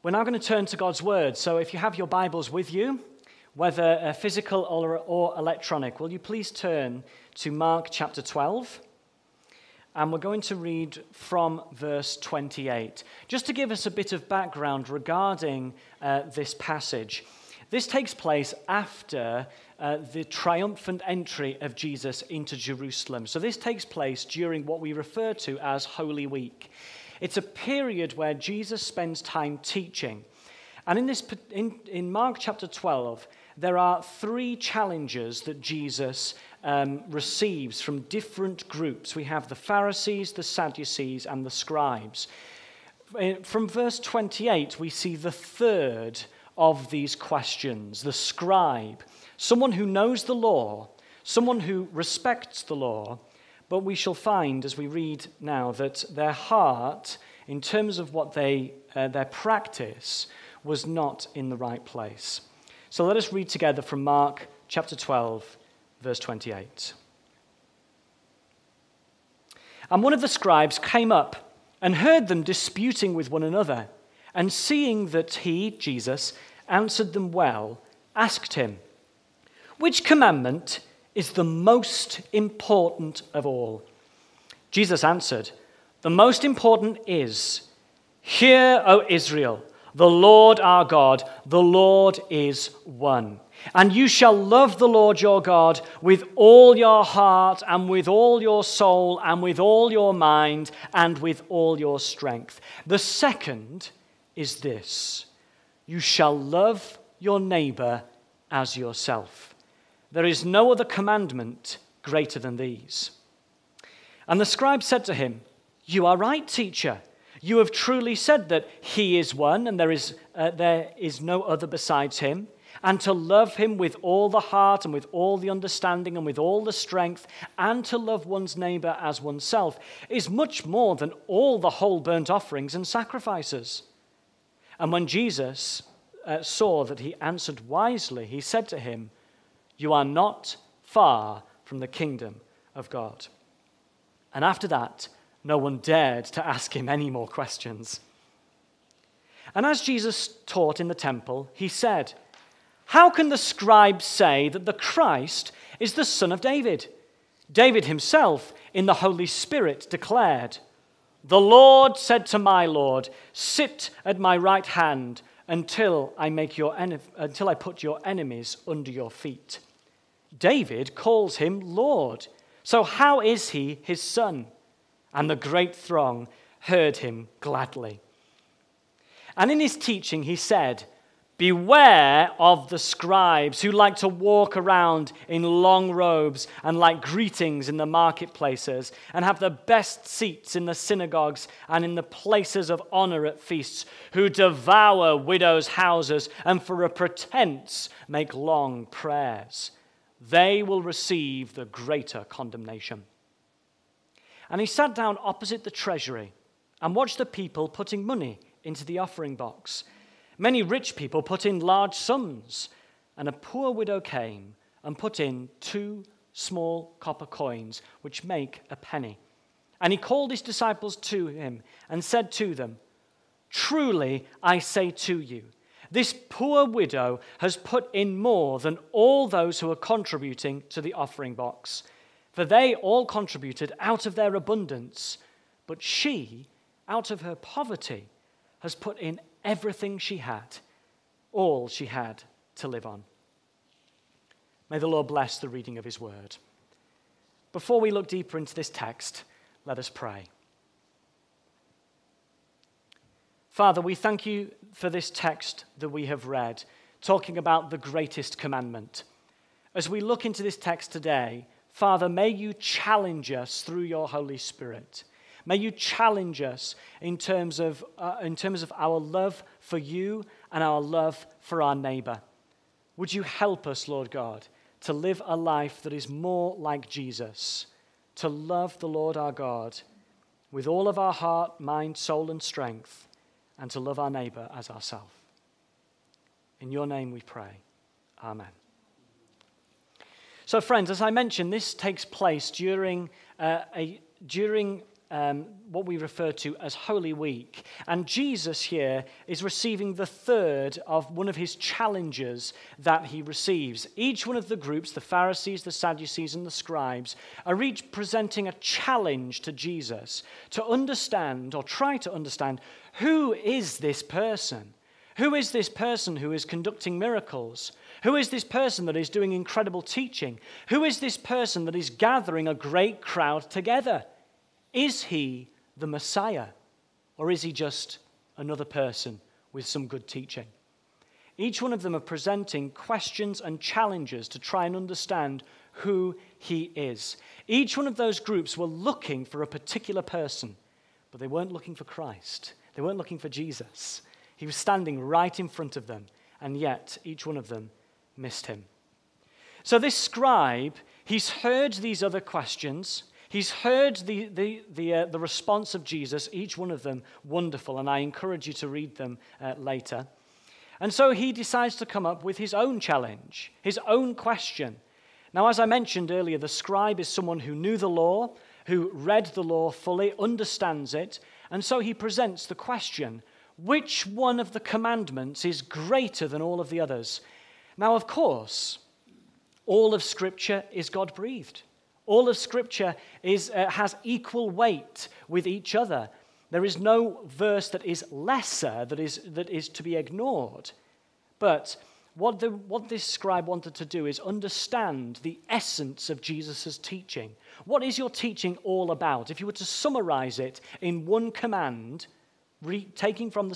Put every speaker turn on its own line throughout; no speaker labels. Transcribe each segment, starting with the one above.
We're now going to turn to God's Word. So if you have your Bibles with you, whether physical or electronic, will you please turn to Mark chapter 12? And we're going to read from verse 28. Just to give us a bit of background regarding this passage. This takes place after the triumphant entry of Jesus into Jerusalem. So this takes place during what we refer to as Holy Week. It's a period where Jesus spends time teaching. And in Mark chapter 12, there are three challenges that Jesus receives from different groups. We have the Pharisees, the Sadducees, and the scribes. From verse 28, we see the third of these questions, the scribe, someone who knows the law, someone who respects the law, but we shall find as we read now that their heart, in terms of what their practice, was not in the right place. So let us read together from Mark chapter 12, verse 28. And one of the scribes came up and heard them disputing with one another, and seeing that he, Jesus, answered them well, asked him, "Which commandment is the most important of all?" Jesus answered, "The most important is, 'Hear, O Israel, the Lord our God, the Lord is one. And you shall love the Lord your God with all your heart and with all your soul and with all your mind and with all your strength.' The second is this, 'You shall love your neighbor as yourself.' There is no other commandment greater than these." And the scribe said to him, "You are right, teacher. You have truly said that he is one and there is no other besides him, and to love him with all the heart and with all the understanding and with all the strength, and to love one's neighbor as oneself is much more than all the whole burnt offerings and sacrifices." And when Jesus saw that he answered wisely, he said to him, "You are not far from the kingdom of God." And after that, no one dared to ask him any more questions. And as Jesus taught in the temple, he said, "How can the scribes say that the Christ is the son of David? David himself, in the Holy Spirit, declared, 'The Lord said to my Lord, sit at my right hand until I put your enemies under your feet.' David calls him Lord. So how is he his son?" And the great throng heard him gladly. And in his teaching he said, "Beware of the scribes who like to walk around in long robes and like greetings in the marketplaces and have the best seats in the synagogues and in the places of honor at feasts, who devour widows' houses and for a pretense make long prayers. They will receive the greater condemnation." And he sat down opposite the treasury and watched the people putting money into the offering box. Many rich people put in large sums, and a poor widow came and put in 2 small copper coins, which make a penny. And he called his disciples to him and said to them, "Truly I say to you, this poor widow has put in more than all those who are contributing to the offering box. For they all contributed out of their abundance, but she, out of her poverty, has put in everything she had, all she had to live on." May the Lord bless the reading of his word. Before we look deeper into this text, let us pray. Father, we thank you for this text that we have read, talking about the greatest commandment. As we look into this text today, Father, may you challenge us through your Holy Spirit. May you challenge us in terms of our love for you and our love for our neighbor. Would you help us, Lord God, to live a life that is more like Jesus, to love the Lord our God with all of our heart, mind, soul, and strength, and to love our neighbor as ourselves. In your name we pray. Amen. So friends, as I mentioned, this takes place during what we refer to as Holy Week. And Jesus here is receiving the third of one of his challenges that he receives. Each one of the groups, the Pharisees, the Sadducees, and the scribes, are each presenting a challenge to Jesus to understand or try to understand, who is this person? Who is this person who is conducting miracles? Who is this person that is doing incredible teaching? Who is this person that is gathering a great crowd together? Is he the Messiah, or is he just another person with some good teaching? Each one of them are presenting questions and challenges to try and understand who he is. Each one of those groups were looking for a particular person, but they weren't looking for Christ. They weren't looking for Jesus. He was standing right in front of them, and yet each one of them missed him. So this scribe, he's heard these other questions. He's heard the response of Jesus, each one of them wonderful, and I encourage you to read them later. And so he decides to come up with his own challenge, his own question. Now, as I mentioned earlier, the scribe is someone who knew the law, who read the law fully, understands it, and so he presents the question, which one of the commandments is greater than all of the others? Now, of course, all of Scripture is God-breathed. All of Scripture has equal weight with each other. There is no verse that is lesser, that is to be ignored. But what this scribe wanted to do is understand the essence of Jesus' teaching. What is your teaching all about? If you were to summarize it in one command, taking from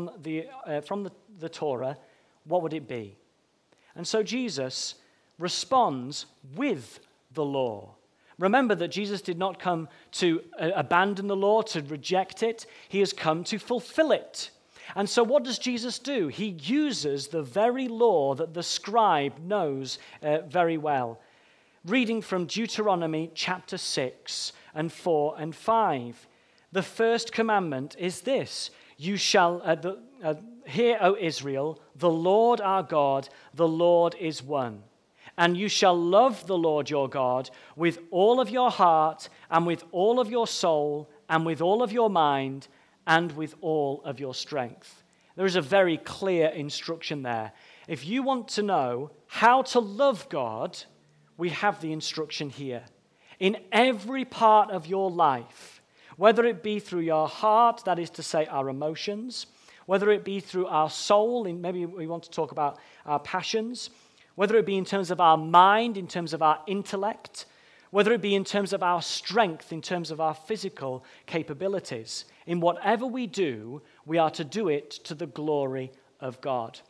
the Torah, what would it be? And so Jesus responds with the law. Remember that Jesus did not come to abandon the law, to reject it. He has come to fulfill it. And so what does Jesus do? He uses the very law that the scribe knows very well. Reading from Deuteronomy chapter 6 and 4 and 5. The first commandment is this: you shall hear, O Israel, the Lord our God, the Lord is one. And you shall love the Lord your God with all of your heart and with all of your soul and with all of your mind and with all of your strength. There is a very clear instruction there. If you want to know how to love God, we have the instruction here. In every part of your life, whether it be through your heart, that is to say our emotions, whether it be through our soul, and maybe we want to talk about our passions, whether it be in terms of our mind, in terms of our intellect, whether it be in terms of our strength, in terms of our physical capabilities. In whatever we do, we are to do it to the glory of God.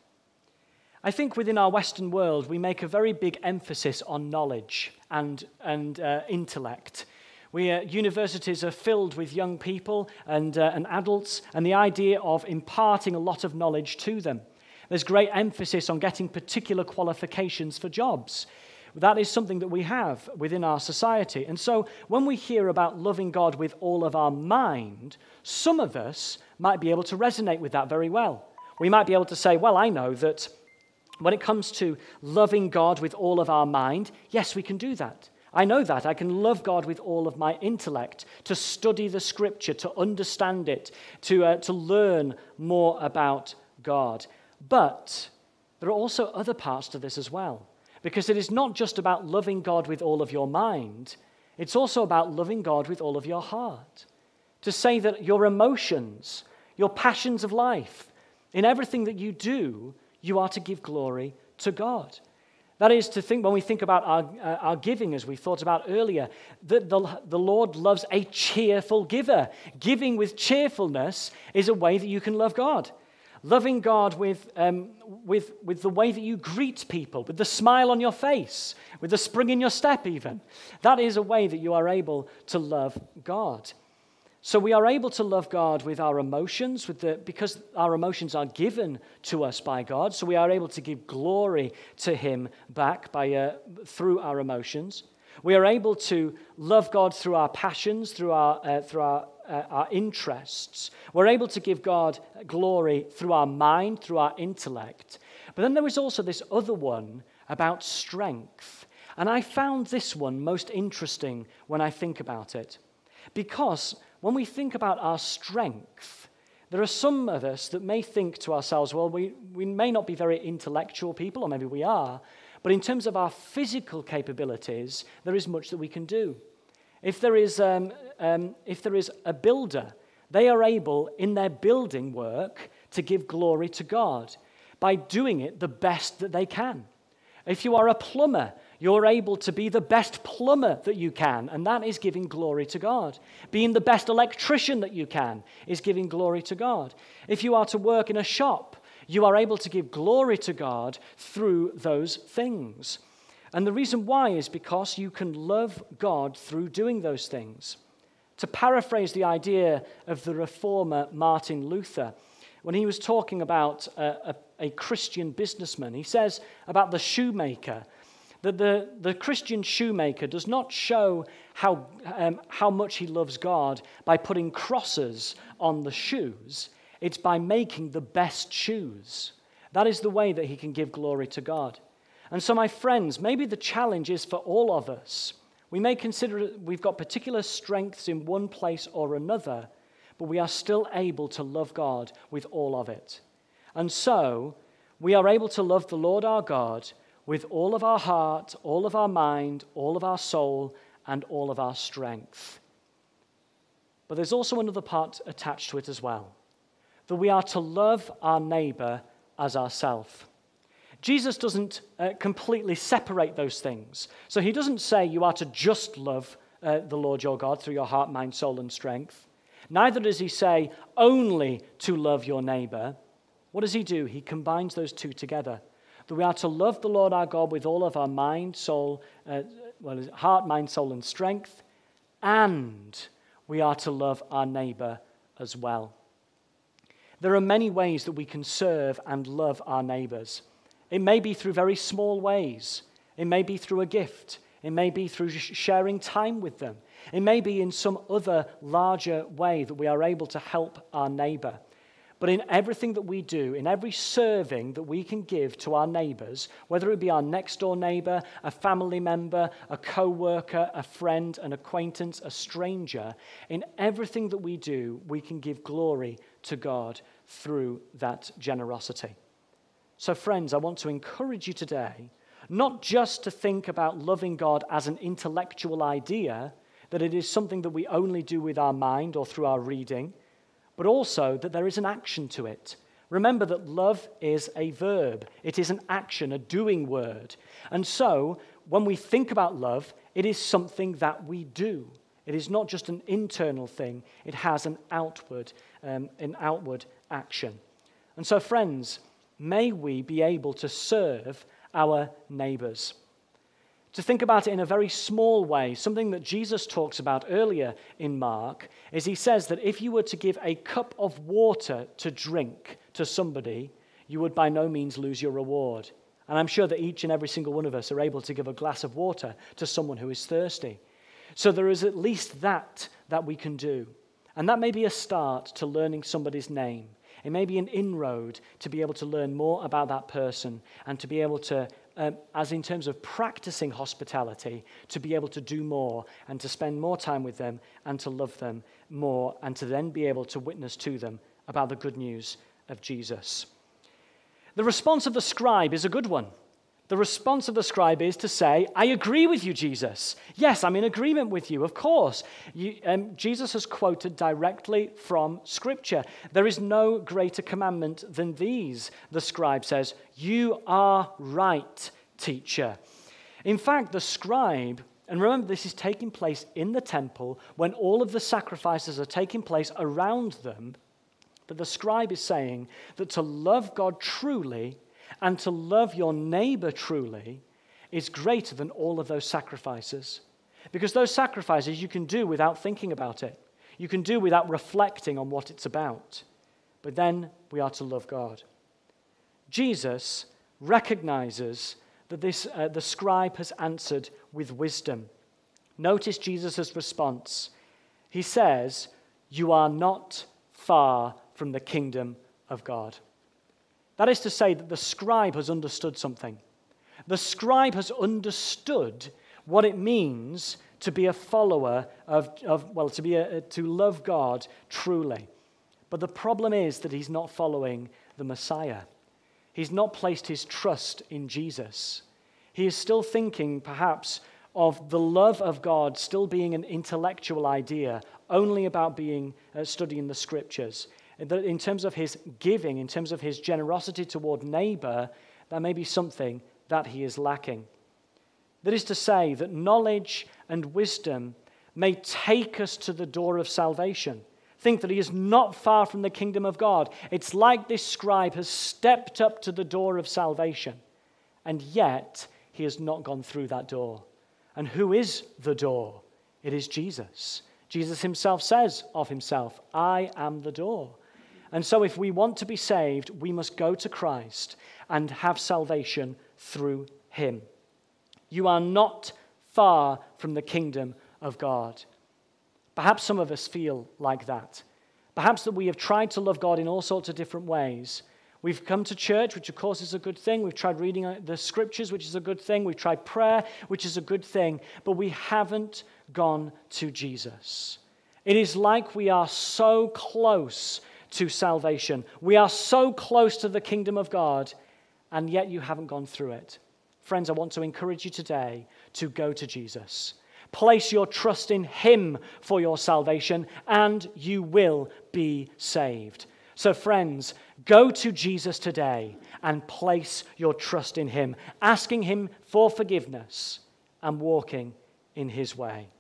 I think within our Western world, we make a very big emphasis on knowledge and intellect. Universities are filled with young people and adults, and the idea of imparting a lot of knowledge to them. There's great emphasis on getting particular qualifications for jobs. That is something that we have within our society. And so when we hear about loving God with all of our mind, some of us might be able to resonate with that very well. We might be able to say, well, I know that when it comes to loving God with all of our mind, yes, we can do that. I know that. I can love God with all of my intellect, to study the Scripture, to understand it, to learn more about God. But there are also other parts to this as well, because it is not just about loving God with all of your mind, it's also about loving God with all of your heart. To say that your emotions, your passions of life, in everything that you do, you are to give glory to God. That is to think, when we think about our giving, as we thought about earlier, that the Lord loves a cheerful giver. Giving with cheerfulness is a way that you can love God. Loving God with the way that you greet people, with the smile on your face, with the spring in your step even. That is a way that you are able to love God. So we are able to love God with our emotions, because our emotions are given to us by God. So we are able to give glory to Him back through our emotions. We are able to love God through our passions, through our interests. We're able to give God glory through our mind, through our intellect. But then there is also this other one about strength. And I found this one most interesting when I think about it. Because when we think about our strength, there are some of us that may think to ourselves, well, we may not be very intellectual people, or maybe we are, but in terms of our physical capabilities, there is much that we can do. If there is a builder, they are able, in their building work, to give glory to God by doing it the best that they can. If you are a plumber, you're able to be the best plumber that you can, and that is giving glory to God. Being the best electrician that you can is giving glory to God. If you are to work in a shop, you are able to give glory to God through those things. And the reason why is because you can love God through doing those things. To paraphrase the idea of the reformer Martin Luther, when he was talking about a Christian businessman, he says about the shoemaker that the Christian shoemaker does not show how much he loves God by putting crosses on the shoes. It's by making the best shoes. That is the way that he can give glory to God. And so, my friends, maybe the challenge is for all of us. We may consider we've got particular strengths in one place or another, but we are still able to love God with all of it. And so, we are able to love the Lord our God with all of our heart, all of our mind, all of our soul, and all of our strength. But there's also another part attached to it as well, that we are to love our neighbor as ourselves. Jesus doesn't completely separate those things. So he doesn't say you are to just love the Lord your God through your heart, mind, soul, and strength. Neither does he say only to love your neighbor. What does he do? He combines those two together. That we are to love the Lord our God with all of our mind, soul, heart, mind, soul, and strength, and we are to love our neighbor as well. There are many ways that we can serve and love our neighbors. It may be through very small ways. It may be through a gift. It may be through sharing time with them. It may be in some other larger way that we are able to help our neighbor. But in everything that we do, in every serving that we can give to our neighbors, whether it be our next door neighbor, a family member, a co-worker, a friend, an acquaintance, a stranger, in everything that we do, we can give glory to God through that generosity. So friends, I want to encourage you today, not just to think about loving God as an intellectual idea, that it is something that we only do with our mind or through our reading, but also that there is an action to it. Remember that love is a verb. It is an action, a doing word. And so, when we think about love, it is something that we do. It is not just an internal thing. It has an outward action. And so, friends, may we be able to serve our neighbors. To think about it in a very small way, something that Jesus talks about earlier in Mark, is he says that if you were to give a cup of water to drink to somebody, you would by no means lose your reward. And I'm sure that each and every single one of us are able to give a glass of water to someone who is thirsty. So there is at least that we can do. And that may be a start to learning somebody's name. It may be an inroad to be able to learn more about that person and to be able to, as in terms of practicing hospitality, to be able to do more and to spend more time with them and to love them more and to then be able to witness to them about the good news of Jesus. The response of the scribe is a good one. The response of the scribe is to say, I agree with you, Jesus. Yes, I'm in agreement with you, of course. Jesus has quoted directly from Scripture. There is no greater commandment than these, the scribe says. You are right, teacher. In fact, the scribe, and remember this is taking place in the temple when all of the sacrifices are taking place around them, but the scribe is saying that to love God truly and to love your neighbor truly is greater than all of those sacrifices. Because those sacrifices you can do without thinking about it. You can do without reflecting on what it's about. But then we are to love God. Jesus recognizes that the scribe has answered with wisdom. Notice Jesus' response. He says, you are not far from the kingdom of God. That is to say that the scribe has understood something. The scribe has understood what it means to be a follower to love God truly. But the problem is that he's not following the Messiah. He's not placed his trust in Jesus. He is still thinking, perhaps, of the love of God still being an intellectual idea, only about studying the Scriptures. In terms of his giving, in terms of his generosity toward neighbor, that may be something that he is lacking. That is to say that knowledge and wisdom may take us to the door of salvation. Think that he is not far from the kingdom of God. It's like this scribe has stepped up to the door of salvation, and yet he has not gone through that door. And who is the door? It is Jesus. Jesus himself says of himself, I am the door. And so if we want to be saved, we must go to Christ and have salvation through him. You are not far from the kingdom of God. Perhaps some of us feel like that. Perhaps that we have tried to love God in all sorts of different ways. We've come to church, which of course is a good thing. We've tried reading the Scriptures, which is a good thing. We've tried prayer, which is a good thing. But we haven't gone to Jesus. It is like we are so close to salvation. We are so close to the kingdom of God, and yet you haven't gone through it. Friends, I want to encourage you today to go to Jesus. Place your trust in him for your salvation, and you will be saved. So friends, go to Jesus today and place your trust in him, asking him for forgiveness and walking in his way.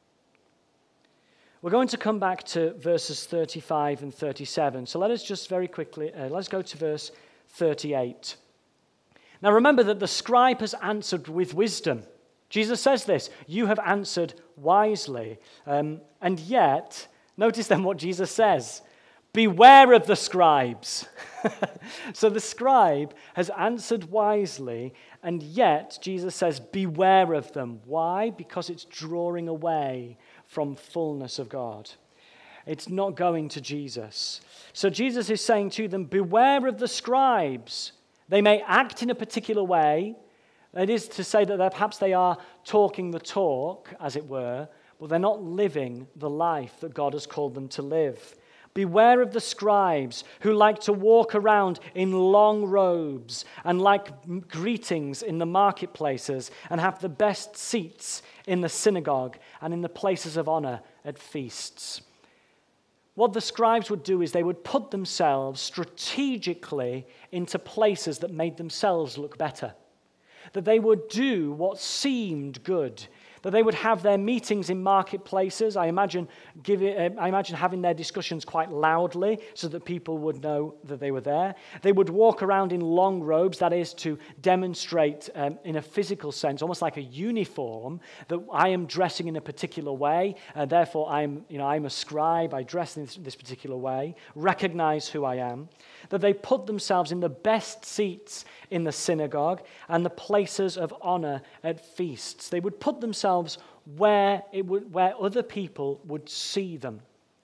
We're going to come back to verses 35 and 37. So let us just very quickly, let's go to verse 38. Now remember that the scribe has answered with wisdom. Jesus says this, you have answered wisely. And yet, notice then what Jesus says. Beware of the scribes. So the scribe has answered wisely, and yet Jesus says, beware of them. Why? Because it's drawing away from fullness of God. It's not going to Jesus. So Jesus is saying to them, beware of the scribes. They may act in a particular way. That is to say that perhaps they are talking the talk, as it were, but they're not living the life that God has called them to live. Beware of the scribes who like to walk around in long robes and like greetings in the marketplaces and have the best seats in the synagogue and in the places of honor at feasts. What the scribes would do is they would put themselves strategically into places that made themselves look better. That they would do what seemed good. That they would have their meetings in marketplaces. I imagine having their discussions quite loudly so that people would know that they were there. They would walk around in long robes, that is to demonstrate in a physical sense, almost like a uniform, that I am dressing in a particular way, and therefore I'm a scribe, I dress in this particular way, recognize who I am. That they put themselves in the best seats in the synagogue and the places of honor at feasts. They would put themselves where other people would see them.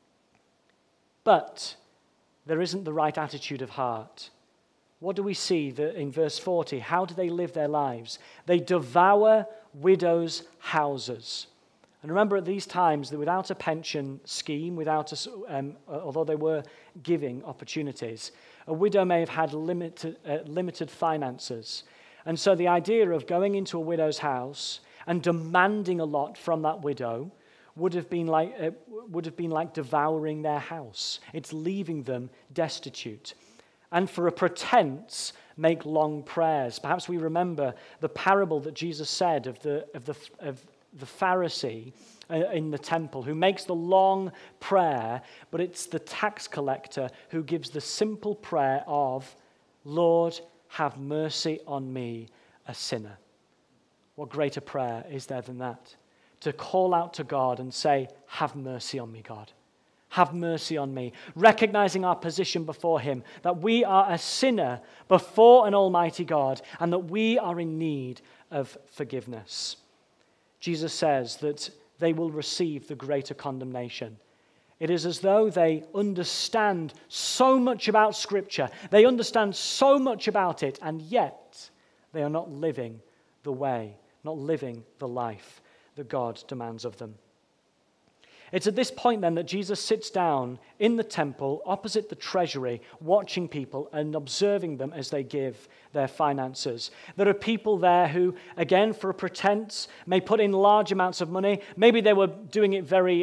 But there isn't the right attitude of heart. What do we see in verse 40? How do they live their lives? They devour widows' houses. And remember, at these times, that without a pension scheme, although they were giving opportunities, a widow may have had limited finances. And so the idea of going into a widow's house and demanding a lot from that widow would have been like devouring their house. It's leaving them destitute. And for a pretense, make long prayers. Perhaps we remember the parable that Jesus said of the Pharisee in the temple who makes the long prayer, but it's the tax collector who gives the simple prayer of, Lord, have mercy on me, a sinner. What greater prayer is there than that? To call out to God and say, have mercy on me, God. Have mercy on me. Recognizing our position before him, that we are a sinner before an almighty God and that we are in need of forgiveness. Jesus says that they will receive the greater condemnation. It is as though they understand so much about Scripture. They understand so much about it, and yet they are not living the way, not living the life that God demands of them. It's at this point then that Jesus sits down in the temple opposite the treasury, watching people and observing them as they give their finances. There are people there who, again, for a pretense, may put in large amounts of money. Maybe they were doing it very,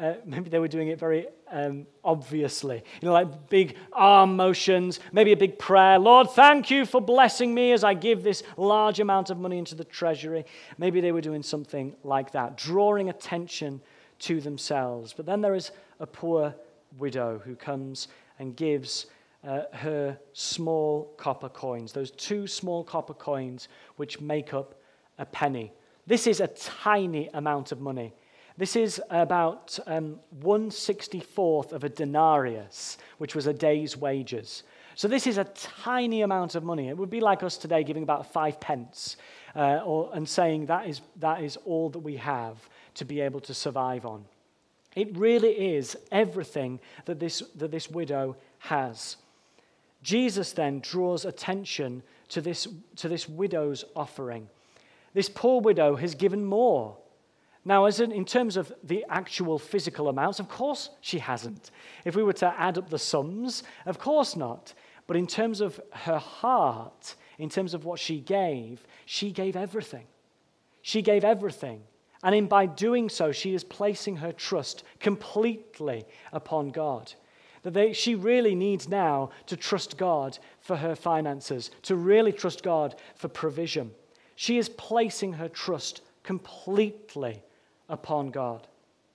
obviously, like big arm motions, maybe a big prayer. Lord, thank you for blessing me as I give this large amount of money into the treasury. Maybe they were doing something like that, drawing attention to themselves. But then there is a poor widow who comes and gives her small copper coins, those 2 small copper coins which make up a penny. This is a tiny amount of money. This is about 1/64th of a denarius, which was a day's wages. So this is a tiny amount of money. It would be like us today giving about 5 pence and saying that is all that we have to be able to survive on. It really is everything that this widow has. Jesus then draws attention to this widow's offering. This poor widow has given more. Now, in terms of the actual physical amounts, of course she hasn't. If we were to add up the sums, of course not. But in terms of her heart, in terms of what she gave everything. She gave everything. And by doing so, she is placing her trust completely upon God. She really needs now to trust God for her finances, to really trust God for provision. She is placing her trust completely upon God.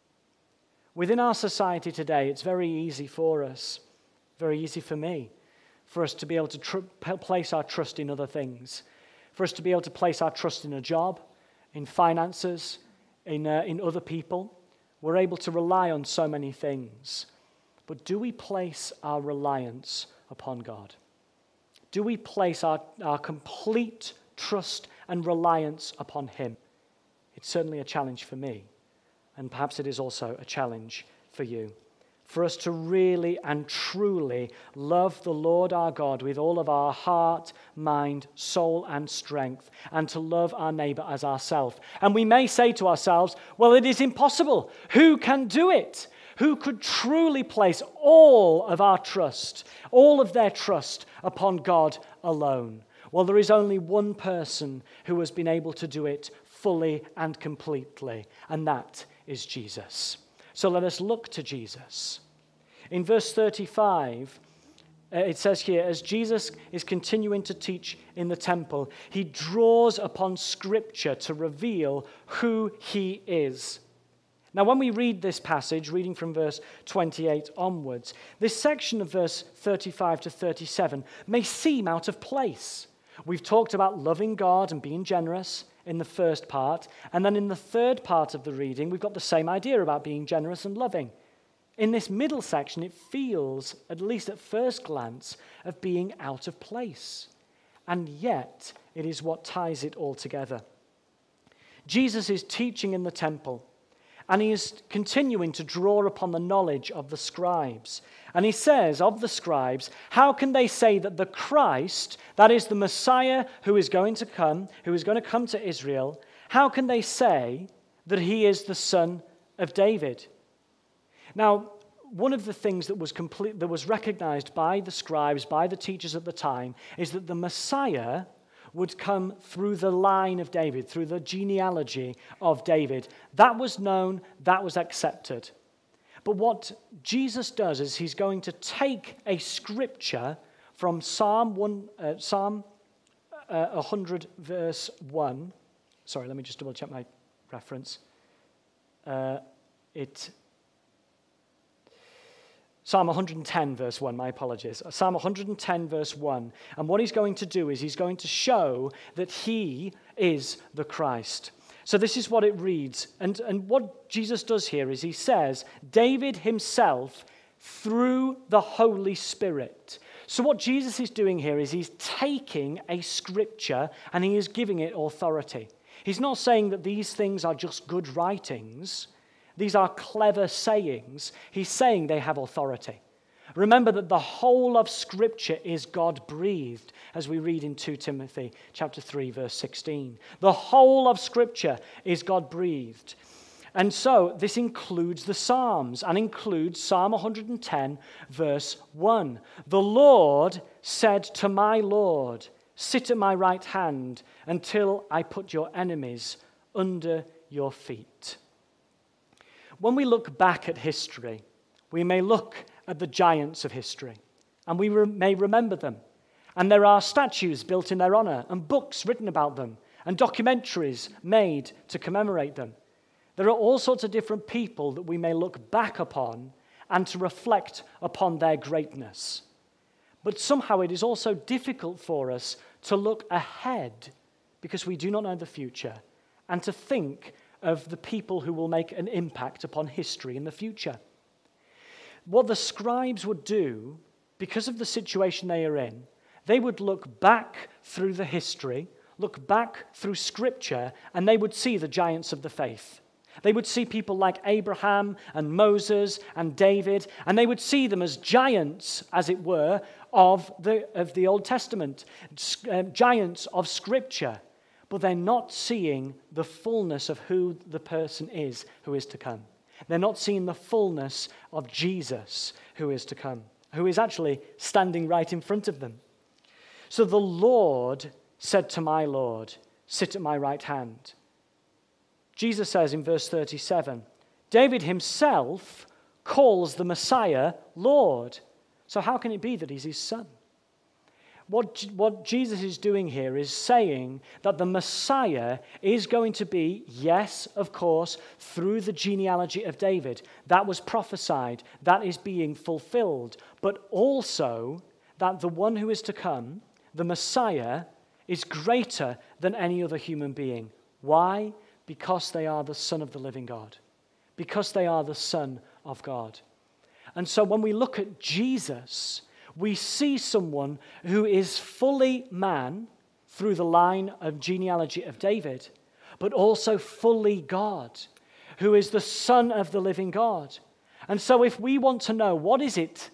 Within our society today, it's very easy for us, very easy for me, for us to be able to place our trust in other things, for us to be able to place our trust in a job, in finances, in other people. We're able to rely on so many things. But do we place our reliance upon God? Do we place our complete trust and reliance upon Him? It's certainly a challenge for me, and perhaps it is also a challenge for you. For us to really and truly love the Lord our God with all of our heart, mind, soul, and strength, and to love our neighbor as ourselves. And we may say to ourselves, well, it is impossible. Who can do it? Who could truly place all of our trust, all of their trust upon God alone? Well, there is only one person who has been able to do it fully and completely, and that is Jesus. So let us look to Jesus. In verse 35, it says here, as Jesus is continuing to teach in the temple, he draws upon Scripture to reveal who he is. Now, when we read this passage, reading from verse 28 onwards, this section of verse 35 to 37 may seem out of place. We've talked about loving God and being generous in the first part, and then in the third part of the reading, we've got the same idea about being generous and loving. In this middle section, it feels, at least at first glance, of being out of place. And yet, it is what ties it all together. Jesus is teaching in the temple, and he is continuing to draw upon the knowledge of the scribes. And he says of the scribes, how can they say that the Christ, that is the Messiah who is going to come to Israel, how can they say that he is the son of David? Now, one of the things that was recognized by the scribes, by the teachers at the time, is that the Messiah would come through the line of David, through the genealogy of David. That was known, that was accepted. But what Jesus does is he's going to take a scripture from Psalm 100, verse 1. Sorry, let me just double check my reference. Psalm 110, verse 1, my apologies. Psalm 110, verse 1. And what he's going to do is he's going to show that he is the Christ. So this is what it reads. And what Jesus does here is he says, David himself through the Holy Spirit. So what Jesus is doing here is he's taking a scripture and he is giving it authority. He's not saying that these things are just good writings. These are clever sayings. He's saying they have authority. Remember that the whole of Scripture is God-breathed, as we read in 2 Timothy chapter 3, verse 16. The whole of Scripture is God-breathed. And so this includes the Psalms and includes Psalm 110, verse 1. The Lord said to my Lord, sit at my right hand until I put your enemies under your feet. When we look back at history, we may look at the giants of history, and we may remember them. And there are statues built in their honor, and books written about them, and documentaries made to commemorate them. There are all sorts of different people that we may look back upon and to reflect upon their greatness. But somehow it is also difficult for us to look ahead because we do not know the future and to think of the people who will make an impact upon history in the future. What the scribes would do, because of the situation they are in, they would look back through the history, look back through Scripture, and they would see the giants of the faith. They would see people like Abraham and Moses and David, and they would see them as giants, as it were, of the Old Testament, giants of Scripture. But they're not seeing the fullness of who the person is who is to come. They're not seeing the fullness of Jesus who is to come, who is actually standing right in front of them. So the Lord said to my Lord, sit at my right hand. Jesus says in verse 37, David himself calls the Messiah Lord. So how can it be that he's his son? What Jesus is doing here is saying that the Messiah is going to be, yes, of course, through the genealogy of David. That was prophesied. That is being fulfilled. But also that the one who is to come, the Messiah, is greater than any other human being. Why? Because they are the Son of the living God. Because they are the Son of God. And so when we look at Jesus, we see someone who is fully man through the line of genealogy of David, but also fully God, who is the Son of the living God. And so if we want to know what is it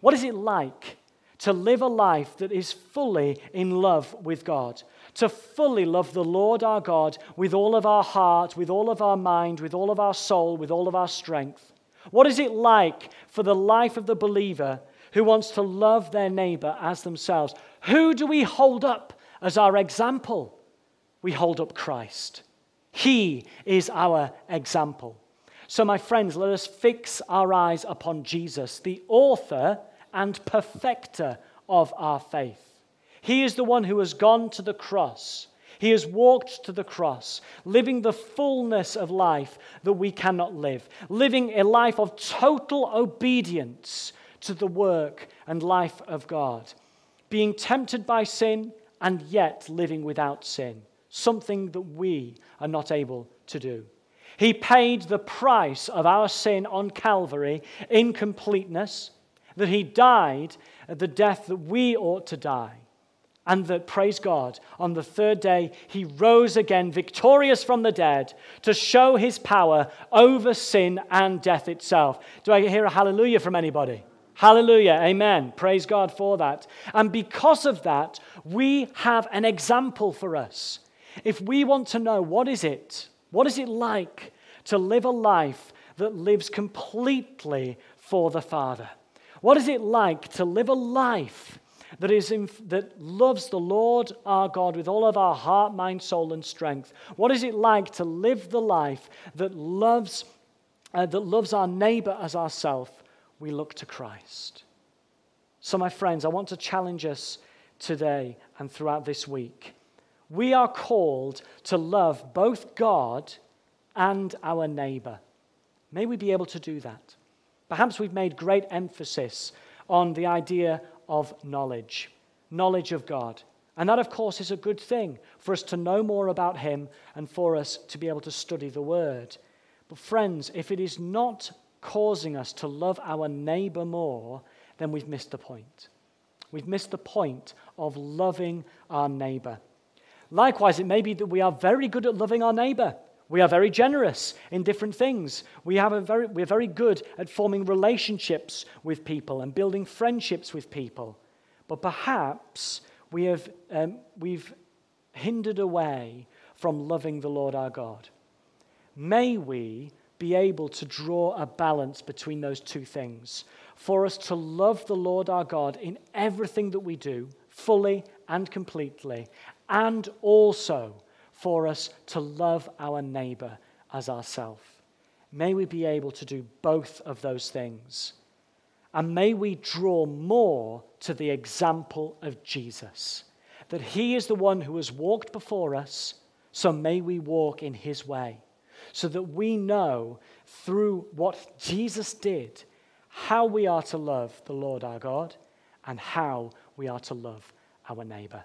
like to live a life that is fully in love with God, to fully love the Lord our God with all of our heart, with all of our mind, with all of our soul, with all of our strength. What is it like for the life of the believer who wants to love their neighbor as themselves? Who do we hold up as our example? We hold up Christ. He is our example. So my friends, let us fix our eyes upon Jesus, the author and perfecter of our faith. He is the one who has gone to the cross. He has walked to the cross, living the fullness of life that we cannot live, living a life of total obedience to the work and life of God, being tempted by sin and yet living without sin, something that we are not able to do. He paid the price of our sin on Calvary in completeness, that he died the death that we ought to die. And that, praise God, on the third day, he rose again victorious from the dead to show his power over sin and death itself. Do I hear a hallelujah from anybody? Hallelujah, amen. Praise God for that. And because of that, we have an example for us. If we want to know what is it like to live a life that lives completely for the Father? What is it like to live a life that loves the Lord our God with all of our heart, mind, soul, and strength? What is it like to live the life that loves our neighbor as ourselves? We look to Christ. So, my friends, I want to challenge us today and throughout this week. We are called to love both God and our neighbor. May we be able to do that. Perhaps we've made great emphasis on the idea of knowledge of God. And that, of course, is a good thing for us to know more about him and for us to be able to study the word. But friends, if it is not causing us to love our neighbor more, then we've missed the point. We've missed the point of loving our neighbor. Likewise, it may be that we are very good at loving our neighbor. We are very generous in different things. We're very good at forming relationships with people and building friendships with people. But perhaps we've hindered away from loving the Lord our God. May we be able to draw a balance between those two things, for us to love the Lord our God in everything that we do, fully and completely, and also for us to love our neighbor as ourselves. May we be able to do both of those things. And may we draw more to the example of Jesus, that he is the one who has walked before us, so may we walk in his way, so that we know through what Jesus did how we are to love the Lord our God and how we are to love our neighbor.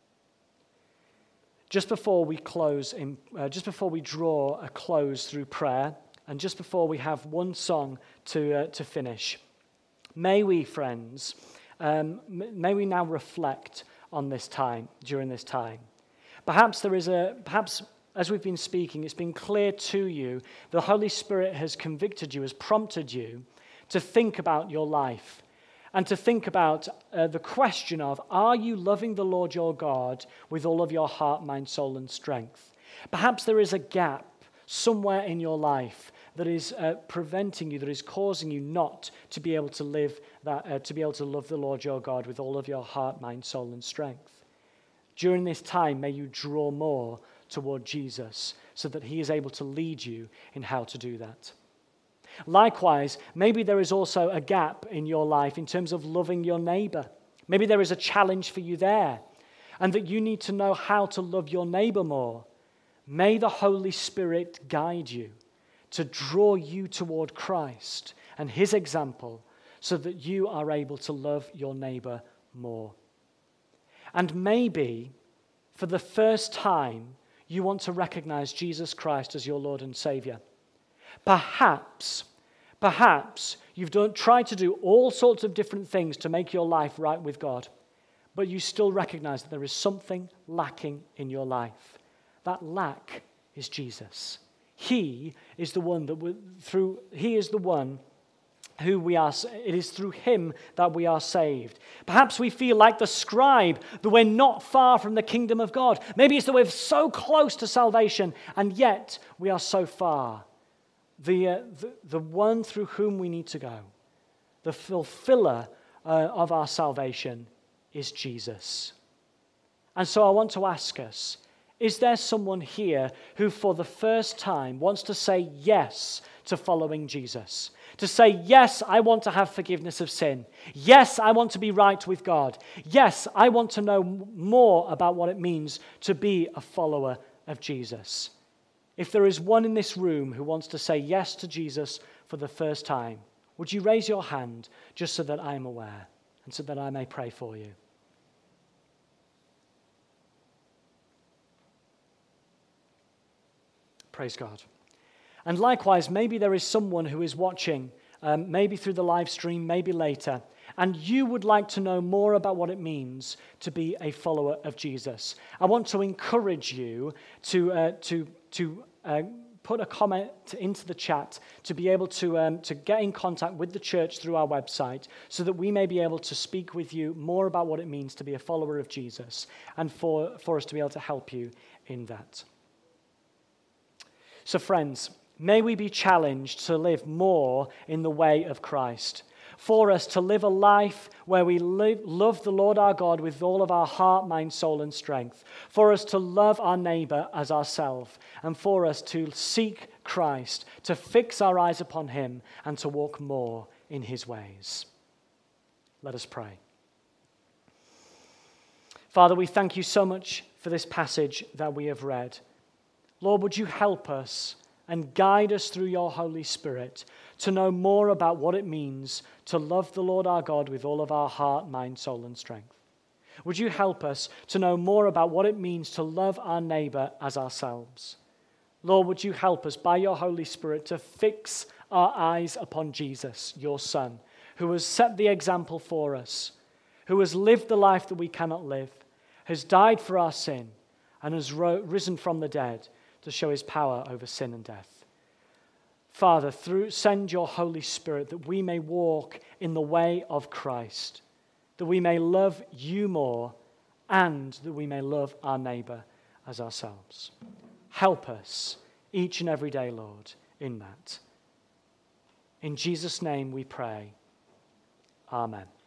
Just before we draw a close through prayer, and just before we have one song to finish, may we, friends, may we now reflect on this time, during this time. Perhaps as we've been speaking, it's been clear to you, the Holy Spirit has convicted you, has prompted you to think about your life and to think about the question of, are you loving the Lord your God with all of your heart, mind, soul, and strength? Perhaps there is a gap somewhere in your life that is preventing you, that is causing you not to be able to live that, to be able to love the Lord your God with all of your heart, mind, soul, and strength. During this time, may you draw more toward Jesus so that he is able to lead you in how to do that. Likewise, maybe there is also a gap in your life in terms of loving your neighbor. Maybe there is a challenge for you there, and that you need to know how to love your neighbor more. May the Holy Spirit guide you to draw you toward Christ and his example so that you are able to love your neighbor more. And maybe, for the first time, you want to recognize Jesus Christ as your Lord and Savior. Perhaps you've tried to do all sorts of different things to make your life right with God, but you still recognize that there is something lacking in your life. That lack is Jesus. He is the one who we are. It is through him that we are saved. Perhaps we feel like the scribe, that we're not far from the kingdom of God. Maybe it's that we're so close to salvation, and yet we are so far. The one through whom we need to go, the fulfiller of our salvation, is Jesus. And so I want to ask us, is there someone here who for the first time wants to say yes to following Jesus? To say, yes, I want to have forgiveness of sin. Yes, I want to be right with God. Yes, I want to know more about what it means to be a follower of Jesus. If there is one in this room who wants to say yes to Jesus for the first time, would you raise your hand just so that I am aware and so that I may pray for you? Praise God. And likewise, maybe there is someone who is watching, maybe through the live stream, maybe later, and you would like to know more about what it means to be a follower of Jesus. I want to encourage you to put a comment into the chat to be able to get in contact with the church through our website so that we may be able to speak with you more about what it means to be a follower of Jesus and for us to be able to help you in that. So friends, may we be challenged to live more in the way of Christ. For us to live a life where we love the Lord our God with all of our heart, mind, soul, and strength. For us to love our neighbor as ourselves. And for us to seek Christ, to fix our eyes upon him, and to walk more in his ways. Let us pray. Father, we thank you so much for this passage that we have read. Lord, would you help us and guide us through your Holy Spirit to know more about what it means to love the Lord our God with all of our heart, mind, soul, and strength. Would you help us to know more about what it means to love our neighbor as ourselves? Lord, would you help us by your Holy Spirit to fix our eyes upon Jesus, your Son, who has set the example for us, who has lived the life that we cannot live, has died for our sin, and has risen from the dead to show his power over sin and death. Father, send your Holy Spirit that we may walk in the way of Christ, that we may love you more, and that we may love our neighbor as ourselves. Help us each and every day, Lord, in that. In Jesus' name we pray. Amen.